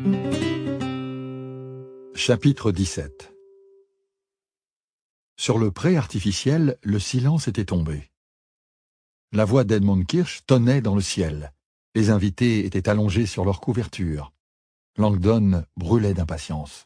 Chapitre 17. Sur le pré artificiel, le silence était tombé. La voix d'Edmund Kirsch tonnait dans le ciel. Les invités étaient allongés sur leur couverture. Langdon brûlait d'impatience.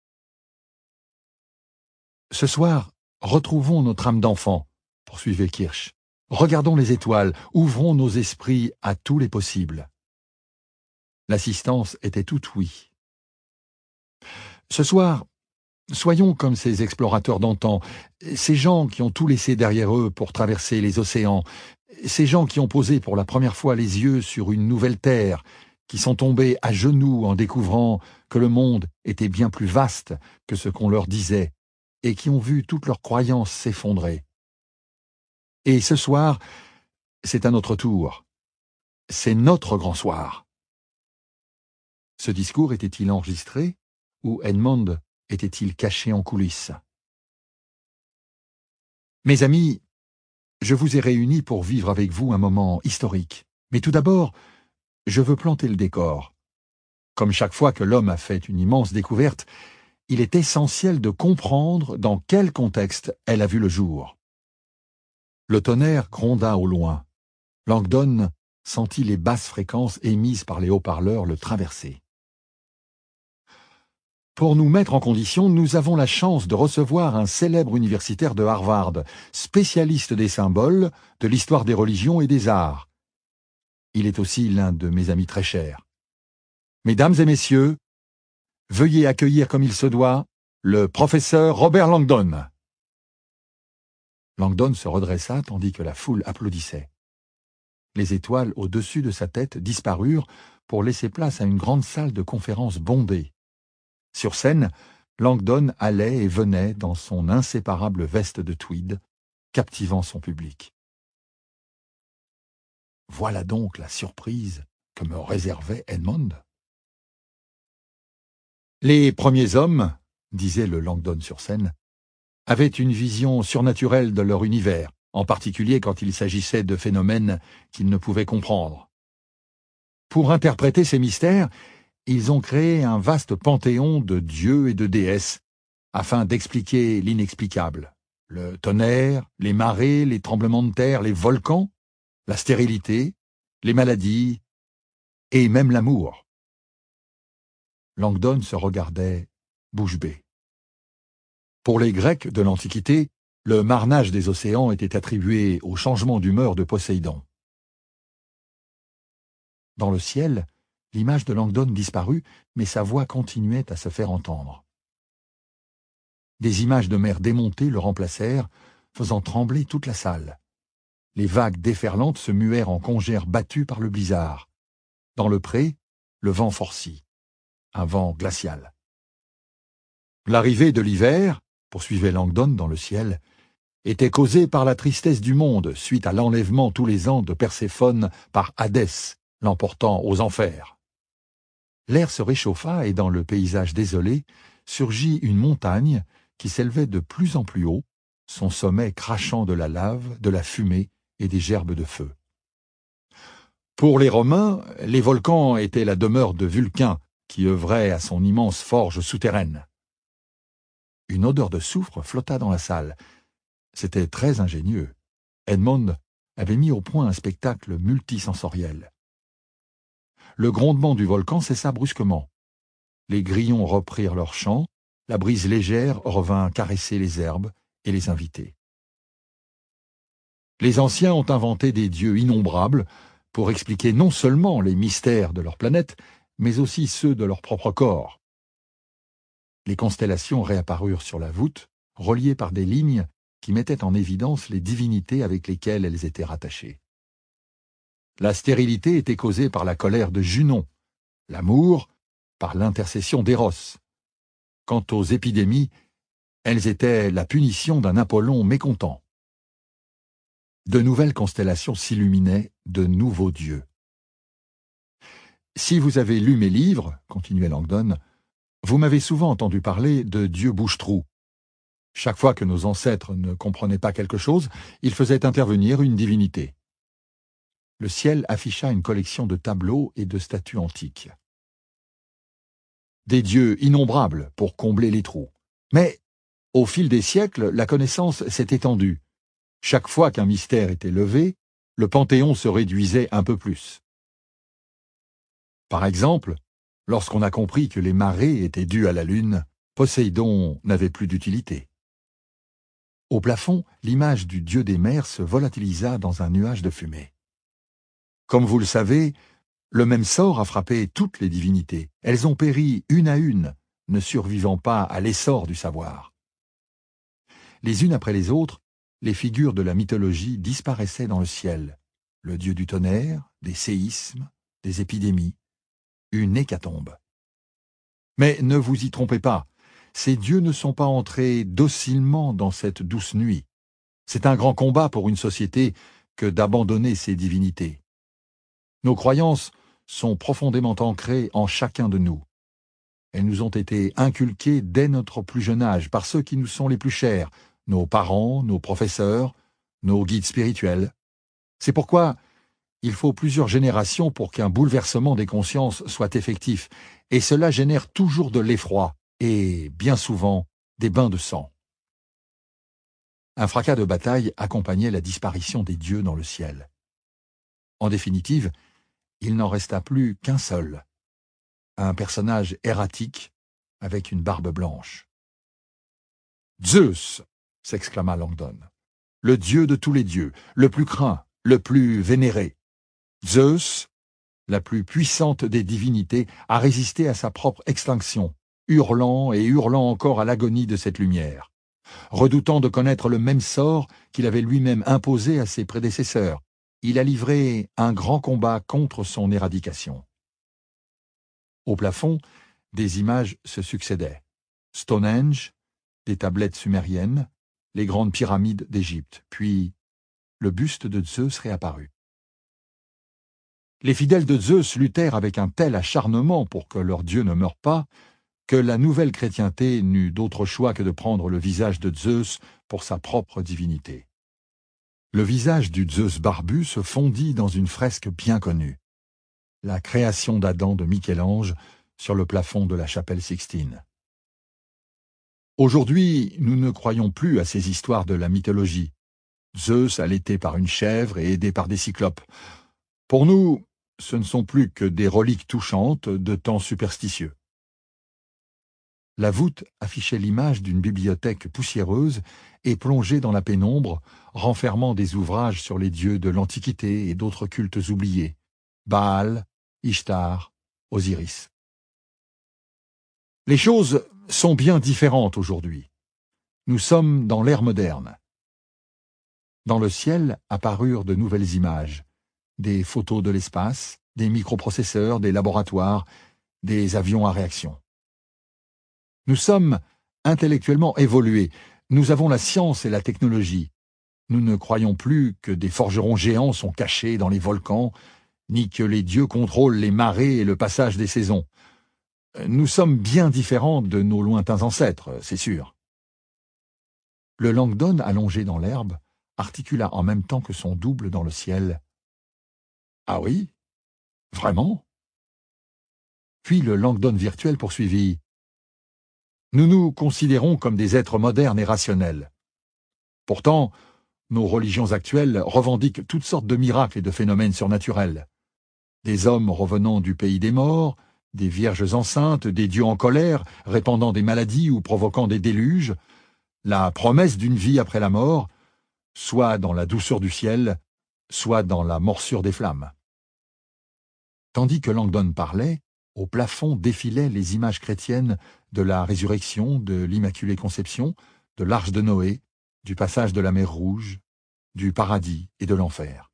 « Ce soir, retrouvons notre âme d'enfant, » poursuivait Kirsch. « Regardons les étoiles, ouvrons nos esprits à tous les possibles. » L'assistance était toute oui. « Ce soir, soyons comme ces explorateurs d'antan, ces gens qui ont tout laissé derrière eux pour traverser les océans, ces gens qui ont posé pour la première fois les yeux sur une nouvelle terre, qui sont tombés à genoux en découvrant que le monde était bien plus vaste que ce qu'on leur disait, et qui ont vu toutes leurs croyances s'effondrer. Et ce soir, c'est à notre tour. C'est notre grand soir. » Ce discours était-il enregistré, ou Edmund était-il caché en coulisses? « Mes amis, je vous ai réunis pour vivre avec vous un moment historique. Mais tout d'abord, je veux planter le décor. Comme chaque fois que l'homme a fait une immense découverte, il est essentiel de comprendre dans quel contexte elle a vu le jour. » Le tonnerre gronda au loin. Langdon sentit les basses fréquences émises par les haut-parleurs le traverser. Pour nous mettre en condition, nous avons la chance de recevoir un célèbre universitaire de Harvard, spécialiste des symboles, de l'histoire des religions et des arts. Il est aussi l'un de mes amis très chers. Mesdames et messieurs, veuillez accueillir comme il se doit le professeur Robert Langdon. Langdon se redressa tandis que la foule applaudissait. Les étoiles au-dessus de sa tête disparurent pour laisser place à une grande salle de conférence bondée. Sur scène, Langdon allait et venait dans son inséparable veste de tweed, captivant son public. Voilà donc la surprise que me réservait Edmund. Les premiers hommes, disait le Langdon sur scène, avaient une vision surnaturelle de leur univers, en particulier quand il s'agissait de phénomènes qu'ils ne pouvaient comprendre. Pour interpréter ces mystères, ils ont créé un vaste panthéon de dieux et de déesses, afin d'expliquer l'inexplicable. Le tonnerre, les marées, les tremblements de terre, les volcans, la stérilité, les maladies, et même l'amour. Langdon se regardait bouche bée. Pour les Grecs de l'Antiquité, le marnage des océans était attribué au changement d'humeur de Poséidon. Dans le ciel, l'image de Langdon disparut, mais sa voix continuait à se faire entendre. Des images de mer démontées le remplacèrent, faisant trembler toute la salle. Les vagues déferlantes se muèrent en congères battues par le blizzard. Dans le pré, le vent forcit, un vent glacial. L'arrivée de l'hiver, poursuivait Langdon dans le ciel, était causée par la tristesse du monde suite à l'enlèvement tous les ans de Perséphone par Hadès, l'emportant aux enfers. L'air se réchauffa et dans le paysage désolé surgit une montagne qui s'élevait de plus en plus haut, son sommet crachant de la lave, de la fumée et des gerbes de feu. Pour les Romains, les volcans étaient la demeure de Vulcain, qui œuvrait à son immense forge souterraine. Une odeur de soufre flotta dans la salle. C'était très ingénieux. Edmund avait mis au point un spectacle multisensoriel. Le grondement du volcan cessa brusquement. Les grillons reprirent leur chant, la brise légère revint caresser les herbes et les invités. Les anciens ont inventé des dieux innombrables pour expliquer non seulement les mystères de leur planète, mais aussi ceux de leur propre corps. Les constellations réapparurent sur la voûte, reliées par des lignes qui mettaient en évidence les divinités avec lesquelles elles étaient rattachées. La stérilité était causée par la colère de Junon, l'amour par l'intercession d'Éros. Quant aux épidémies, elles étaient la punition d'un Apollon mécontent. De nouvelles constellations s'illuminaient, de nouveaux dieux. « Si vous avez lu mes livres, continuait Langdon, vous m'avez souvent entendu parler de Dieu bouche-trou. Chaque fois que nos ancêtres ne comprenaient pas quelque chose, ils faisaient intervenir une divinité. » Le ciel afficha une collection de tableaux et de statues antiques. des dieux innombrables pour combler les trous. Mais, au fil des siècles, la connaissance s'est étendue. Chaque fois qu'un mystère était levé, le panthéon se réduisait un peu plus. Par exemple, lorsqu'on a compris que les marées étaient dues à la Lune, Poséidon n'avait plus d'utilité. Au plafond, l'image du dieu des mers se volatilisa dans un nuage de fumée. Comme vous le savez, le même sort a frappé toutes les divinités. Elles ont péri une à une, ne survivant pas à l'essor du savoir. Les unes après les autres, les figures de la mythologie disparaissaient dans le ciel. Le dieu du tonnerre, des séismes, des épidémies, une hécatombe. Mais ne vous y trompez pas, ces dieux ne sont pas entrés docilement dans cette douce nuit. C'est un grand combat pour une société que d'abandonner ses divinités. Nos croyances sont profondément ancrées en chacun de nous. Elles nous ont été inculquées dès notre plus jeune âge par ceux qui nous sont les plus chers, nos parents, nos professeurs, nos guides spirituels. C'est pourquoi il faut plusieurs générations pour qu'un bouleversement des consciences soit effectif, et cela génère toujours de l'effroi et, bien souvent, des bains de sang. Un fracas de bataille accompagnait la disparition des dieux dans le ciel. En définitive, il n'en resta plus qu'un seul, un personnage erratique avec une barbe blanche. « Zeus !» s'exclama Langdon. « Le dieu de tous les dieux, le plus craint, le plus vénéré. Zeus, la plus puissante des divinités, a résisté à sa propre extinction, hurlant et hurlant encore à l'agonie de cette lumière, redoutant de connaître le même sort qu'il avait lui-même imposé à ses prédécesseurs. Il a livré un grand combat contre son éradication. » Au plafond, des images se succédaient. Stonehenge, des tablettes sumériennes, les grandes pyramides d'Égypte, puis le buste de Zeus réapparut. Les fidèles de Zeus luttèrent avec un tel acharnement pour que leur dieu ne meure pas, que la nouvelle chrétienté n'eut d'autre choix que de prendre le visage de Zeus pour sa propre divinité. Le visage du Zeus barbu se fondit dans une fresque bien connue, la création d'Adam de Michel-Ange sur le plafond de la chapelle Sixtine. Aujourd'hui, nous ne croyons plus à ces histoires de la mythologie. Zeus allaité par une chèvre et aidé par des cyclopes. Pour nous, ce ne sont plus que des reliques touchantes de temps superstitieux. La voûte affichait l'image d'une bibliothèque poussiéreuse et plongée dans la pénombre, renfermant des ouvrages sur les dieux de l'Antiquité et d'autres cultes oubliés, Baal, Ishtar, Osiris. Les choses sont bien différentes aujourd'hui. Nous sommes dans l'ère moderne. Dans le ciel apparurent de nouvelles images, des photos de l'espace, des microprocesseurs, des laboratoires, des avions à réaction. Nous sommes intellectuellement évolués, nous avons la science et la technologie. Nous ne croyons plus que des forgerons géants sont cachés dans les volcans, ni que les dieux contrôlent les marées et le passage des saisons. Nous sommes bien différents de nos lointains ancêtres, c'est sûr. Le Langdon, allongé dans l'herbe, articula en même temps que son double dans le ciel. « Ah oui? Vraiment ?» Puis le Langdon virtuel poursuivit. « Nous nous considérons comme des êtres modernes et rationnels. Pourtant, nos religions actuelles revendiquent toutes sortes de miracles et de phénomènes surnaturels. Des hommes revenant du pays des morts, des vierges enceintes, des dieux en colère, répandant des maladies ou provoquant des déluges, la promesse d'une vie après la mort, soit dans la douceur du ciel, soit dans la morsure des flammes. » Tandis que Langdon parlait, au plafond défilaient les images chrétiennes de la résurrection, de l'Immaculée Conception, de l'Arche de Noé, du passage de la mer Rouge, du paradis et de l'enfer.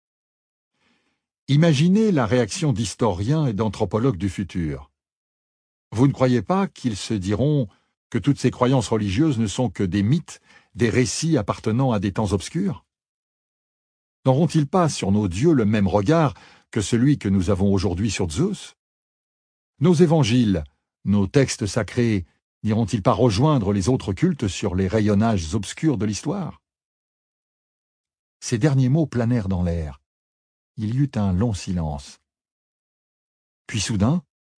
Imaginez la réaction d'historiens et d'anthropologues du futur. Vous ne croyez pas qu'ils se diront que toutes ces croyances religieuses ne sont que des mythes, des récits appartenant à des temps obscurs? N'auront-ils pas sur nos dieux le même regard que celui que nous avons aujourd'hui sur Zeus? Nos évangiles, nos textes sacrés, n'iront-ils pas rejoindre les autres cultes sur les rayonnages obscurs de l'histoire? Ces derniers mots planèrent dans l'air. Il y eut un long silence. Puis soudain,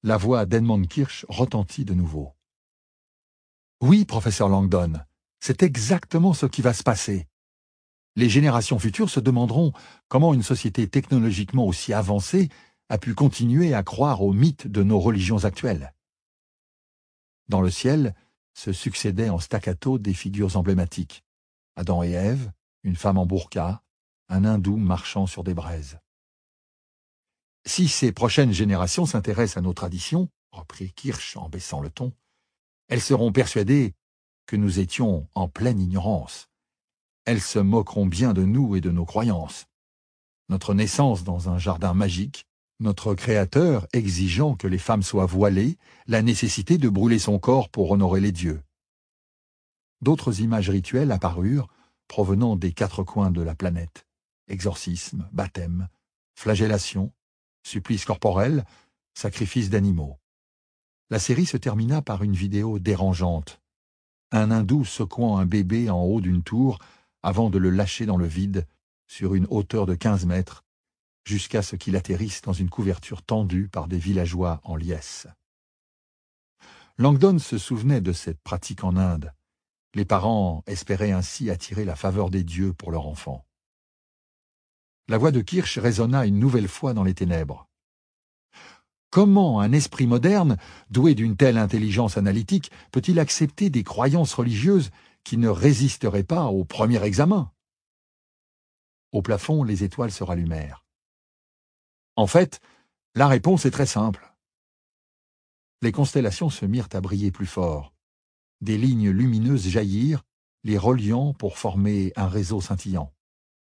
La voix d'Edmund Kirsch retentit de nouveau. Oui, professeur Langdon, c'est exactement ce qui va se passer. Les générations futures se demanderont comment une société technologiquement aussi avancée a pu continuer à croire aux mythes de nos religions actuelles. Dans le ciel se succédaient en staccato des figures emblématiques. Adam et Ève, une femme en burqa, un hindou marchant sur des braises. Si ces prochaines générations s'intéressent à nos traditions, reprit Kirsch en baissant le ton, elles seront persuadées que nous étions en pleine ignorance. Elles se moqueront bien de nous et de nos croyances. Notre naissance dans un jardin magique, notre Créateur exigeant que les femmes soient voilées, la nécessité de brûler son corps pour honorer les dieux. D'autres images rituelles apparurent, provenant des quatre coins de la planète. Exorcisme, baptême, flagellation, supplice corporel, sacrifice d'animaux. La série se termina par une vidéo dérangeante. Un hindou secouant un bébé en haut d'une tour avant de le lâcher dans le vide, sur une hauteur de 15 mètres, jusqu'à ce qu'il atterrisse dans une couverture tendue par des villageois en liesse. Langdon se souvenait de cette pratique en Inde. Les parents espéraient ainsi attirer la faveur des dieux pour leur enfant. La voix de Kirsch résonna une nouvelle fois dans les ténèbres. Comment un esprit moderne, doué d'une telle intelligence analytique, peut-il accepter des croyances religieuses qui ne résisteraient pas au premier examen? Au plafond, les étoiles se rallumèrent. En fait, la réponse est très simple. Les constellations se mirent à briller plus fort. Des lignes lumineuses jaillirent, les reliant pour former un réseau scintillant.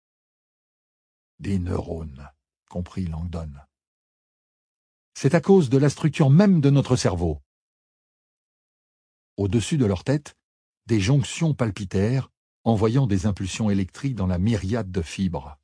Des neurones, comprit Langdon. C'est à cause de la structure même de notre cerveau. Au-dessus de leur tête, des jonctions palpitèrent, envoyant des impulsions électriques dans la myriade de fibres.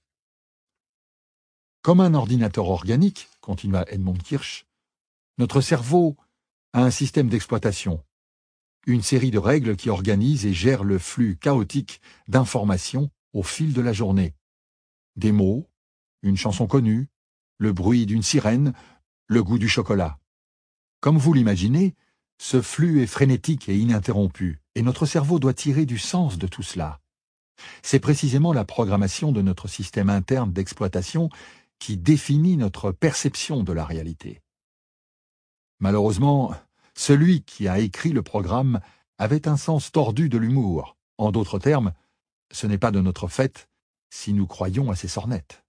Comme un ordinateur organique, continua Edmund Kirsch, notre cerveau a un système d'exploitation, une série de règles qui organisent et gèrent le flux chaotique d'informations au fil de la journée. Des mots, une chanson connue, le bruit d'une sirène, le goût du chocolat. Comme vous l'imaginez, ce flux est frénétique et ininterrompu, et notre cerveau doit tirer du sens de tout cela. C'est précisément la programmation de notre système interne d'exploitation qui définit notre perception de la réalité. Malheureusement, celui qui a écrit le programme avait un sens tordu de l'humour. En d'autres termes, ce n'est pas de notre fait si nous croyons à ces sornettes.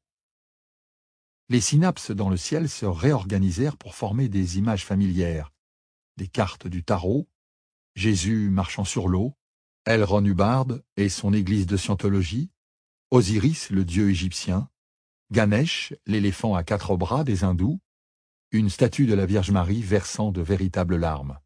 Les synapses dans le ciel se réorganisèrent pour former des images familières, des cartes du tarot, Jésus marchant sur l'eau, Elron Hubbard et son église de scientologie, Osiris, le dieu égyptien, Ganesh, l'éléphant à 4 bras des hindous, une statue de la Vierge Marie versant de véritables larmes.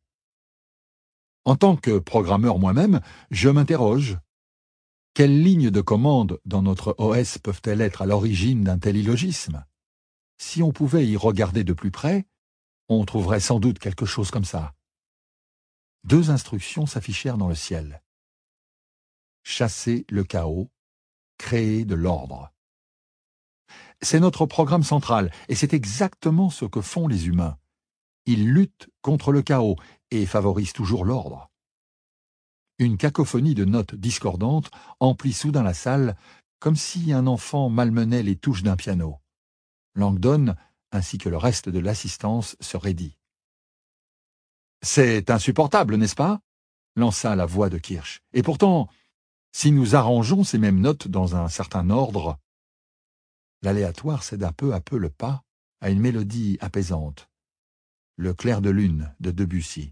En tant que programmeur moi-même, je m'interroge. Quelles lignes de commande dans notre OS peuvent-elles être à l'origine d'un tel illogisme? Si on pouvait y regarder de plus près, on trouverait sans doute quelque chose comme ça. 2 instructions s'affichèrent dans le ciel. Chasser le chaos, créer de l'ordre. C'est notre programme central, et c'est exactement ce que font les humains. Ils luttent contre le chaos et favorisent toujours l'ordre. Une cacophonie de notes discordantes emplit soudain la salle, comme si un enfant malmenait les touches d'un piano. Langdon, ainsi que le reste de l'assistance, se raidit. « C'est insupportable, n'est-ce pas ?» lança la voix de Kirsch. « Et pourtant, si nous arrangeons ces mêmes notes dans un certain ordre, l'aléatoire céda peu à peu le pas à une mélodie apaisante. Le clair de lune de Debussy.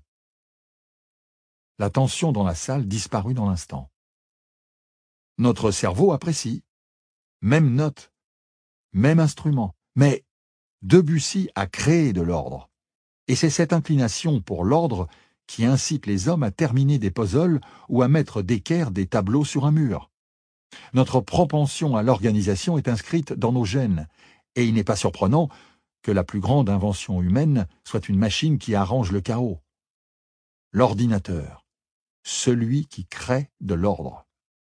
La tension dans la salle disparut dans l'instant. Notre cerveau apprécie. Même note, même instrument, mais Debussy a créé de l'ordre. Et c'est cette inclination pour l'ordre qui incite les hommes à terminer des puzzles ou à mettre d'équerre des tableaux sur un mur. Notre propension à l'organisation est inscrite dans nos gènes, et il n'est pas surprenant que la plus grande invention humaine soit une machine qui arrange le chaos. L'ordinateur, celui qui crée de l'ordre.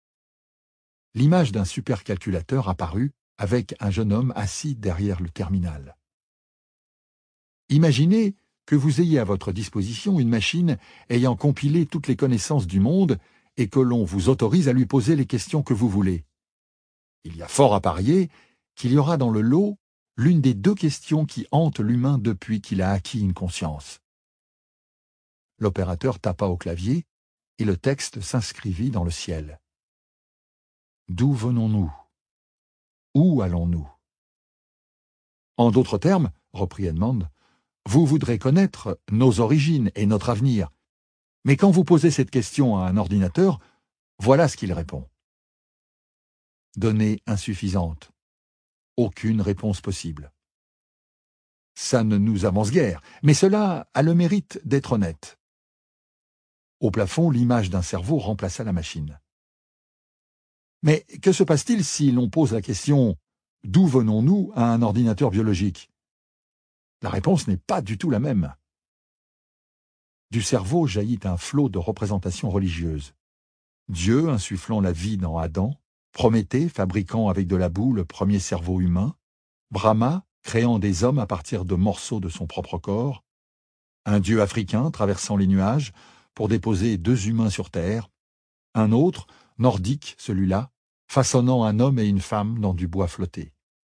L'image d'un supercalculateur apparut avec un jeune homme assis derrière le terminal. Imaginez que vous ayez à votre disposition une machine ayant compilé toutes les connaissances du monde et que l'on vous autorise à lui poser les questions que vous voulez. Il y a fort à parier qu'il y aura dans le lot l'une des deux questions qui hantent l'humain depuis qu'il a acquis une conscience. L'opérateur tapa au clavier et le texte s'inscrivit dans le ciel. D'où venons-nous? Où allons-nous? En d'autres termes, reprit Edmond, vous voudrez connaître nos origines et notre avenir. Mais quand vous posez cette question à un ordinateur, voilà ce qu'il répond. Données insuffisantes. Aucune réponse possible. Ça ne nous avance guère, mais cela a le mérite d'être honnête. Au plafond, l'image d'un cerveau remplaça la machine. Mais que se passe-t-il si l'on pose la question « D'où venons-nous » à un ordinateur biologique? La réponse n'est pas du tout la même. Du cerveau jaillit un flot de représentations religieuses. Dieu insufflant la vie dans Adam, Prométhée fabriquant avec de la boue le premier cerveau humain, Brahma créant des hommes à partir de morceaux de son propre corps, un dieu africain traversant les nuages pour déposer deux humains sur terre, un autre, nordique celui-là, façonnant un homme et une femme dans du bois flotté.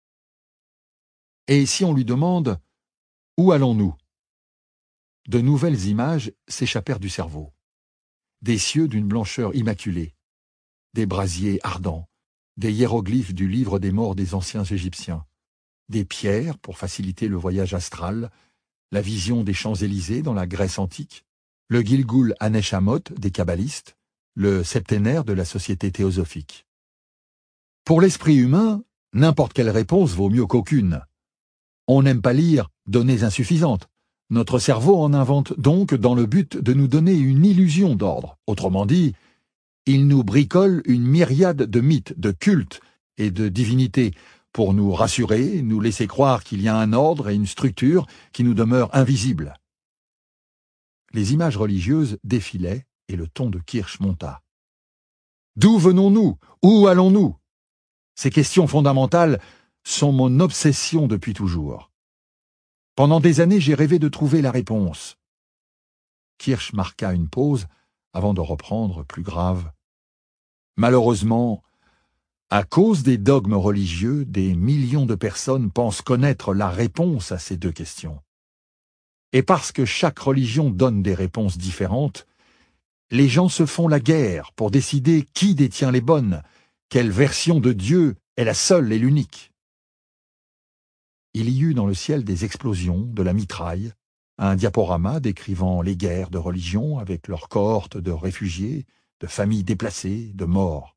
Et si on lui demande « Où allons-nous ?» De nouvelles images s'échappèrent du cerveau. Des cieux d'une blancheur immaculée, des brasiers ardents, des hiéroglyphes du livre des morts des anciens Égyptiens, des pierres pour faciliter le voyage astral, la vision des Champs-Élysées dans la Grèce antique, le Gilgul Haneshamot des kabbalistes, le septénaire de la société théosophique. Pour l'esprit humain, n'importe quelle réponse vaut mieux qu'aucune. On n'aime pas lire données insuffisantes. Notre cerveau en invente donc dans le but de nous donner une illusion d'ordre. Autrement dit, il nous bricole une myriade de mythes, de cultes et de divinités pour nous rassurer, nous laisser croire qu'il y a un ordre et une structure qui nous demeurent invisibles. Les images religieuses défilaient et le ton de Kirsch monta. D'où venons-nous? Où allons-nous? Ces questions fondamentales sont mon obsession depuis toujours. Pendant des années, j'ai rêvé de trouver la réponse. Kirsch marqua une pause avant de reprendre plus grave. Malheureusement, à cause des dogmes religieux, des millions de personnes pensent connaître la réponse à ces deux questions. Et parce que chaque religion donne des réponses différentes, les gens se font la guerre pour décider qui détient les bonnes, quelle version de Dieu est la seule et l'unique. Il y eut dans le ciel des explosions, de la mitraille, un diaporama décrivant les guerres de religion avec leurs cohortes de réfugiés, de familles déplacées, de morts.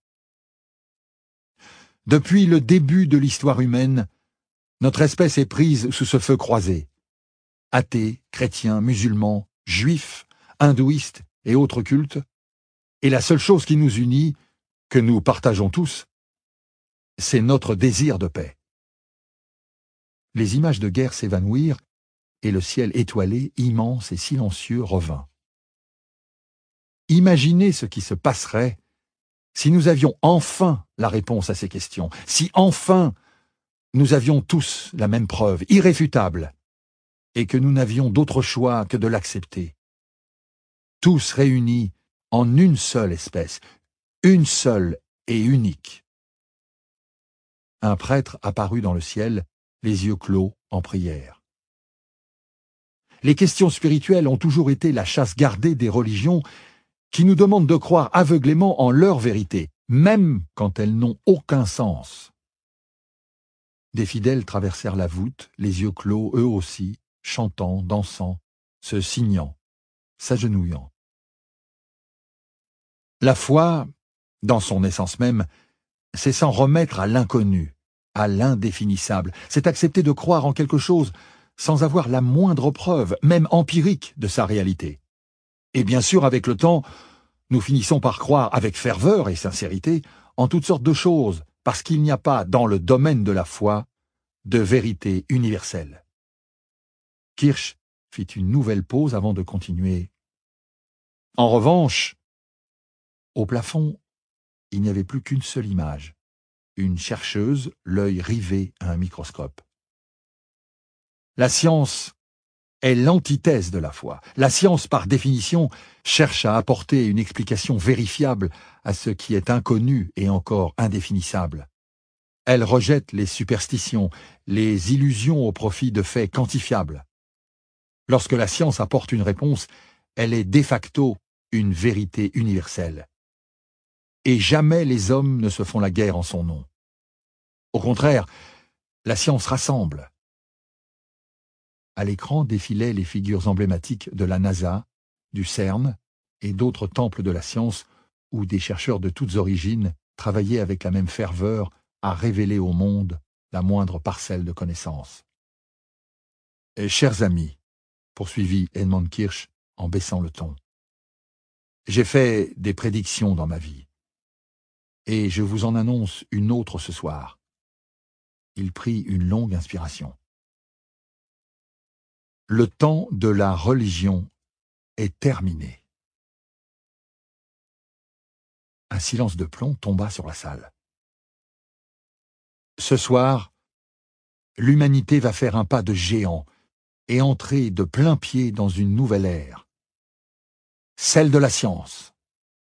Depuis le début de l'histoire humaine, notre espèce est prise sous ce feu croisé. Athées, chrétiens, musulmans, juifs, hindouistes et autres cultes, et la seule chose qui nous unit, que nous partageons tous, c'est notre désir de paix. Les images de guerre s'évanouirent, et le ciel étoilé, immense et silencieux, revint. Imaginez ce qui se passerait si nous avions enfin la réponse à ces questions, si enfin nous avions tous la même preuve, irréfutable, et que nous n'avions d'autre choix que de l'accepter. Tous réunis en une seule espèce, une seule et unique. Un prêtre apparut dans le ciel, les yeux clos, en prière. Les questions spirituelles ont toujours été la chasse gardée des religions qui nous demandent de croire aveuglément en leur vérité, même quand elles n'ont aucun sens. Des fidèles traversèrent la voûte, les yeux clos, eux aussi, chantant, dansant, se signant, s'agenouillant. La foi, dans son essence même, c'est s'en remettre à l'inconnu, à l'indéfinissable. C'est accepter de croire en quelque chose sans avoir la moindre preuve, même empirique, de sa réalité. Et bien sûr, avec le temps, nous finissons par croire avec ferveur et sincérité en toutes sortes de choses, parce qu'il n'y a pas, dans le domaine de la foi, de vérité universelle. Kirsch fit une nouvelle pause avant de continuer. En revanche, au plafond, il n'y avait plus qu'une seule image, une chercheuse, l'œil rivé à un microscope. La science est l'antithèse de la foi. La science, par définition, cherche à apporter une explication vérifiable à ce qui est inconnu et encore indéfinissable. Elle rejette les superstitions, les illusions au profit de faits quantifiables. Lorsque la science apporte une réponse, elle est de facto une vérité universelle. Et jamais les hommes ne se font la guerre en son nom. Au contraire, la science rassemble. À l'écran défilaient les figures emblématiques de la NASA, du CERN et d'autres temples de la science où des chercheurs de toutes origines travaillaient avec la même ferveur à révéler au monde la moindre parcelle de connaissance. « Chers amis, » poursuivit Edmond Kirsch en baissant le ton, « j'ai fait des prédictions dans ma vie, et je vous en annonce une autre ce soir. » Il prit une longue inspiration. « Le temps de la religion est terminé. » Un silence de plomb tomba sur la salle. Ce soir, l'humanité va faire un pas de géant et entrer de plein pied dans une nouvelle ère, celle de la science.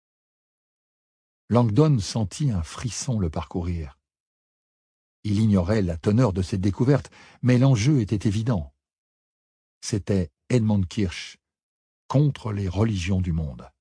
Langdon sentit un frisson le parcourir. Il ignorait la teneur de cette découverte, mais l'enjeu était évident. C'était Edmond Kirsch contre les religions du monde.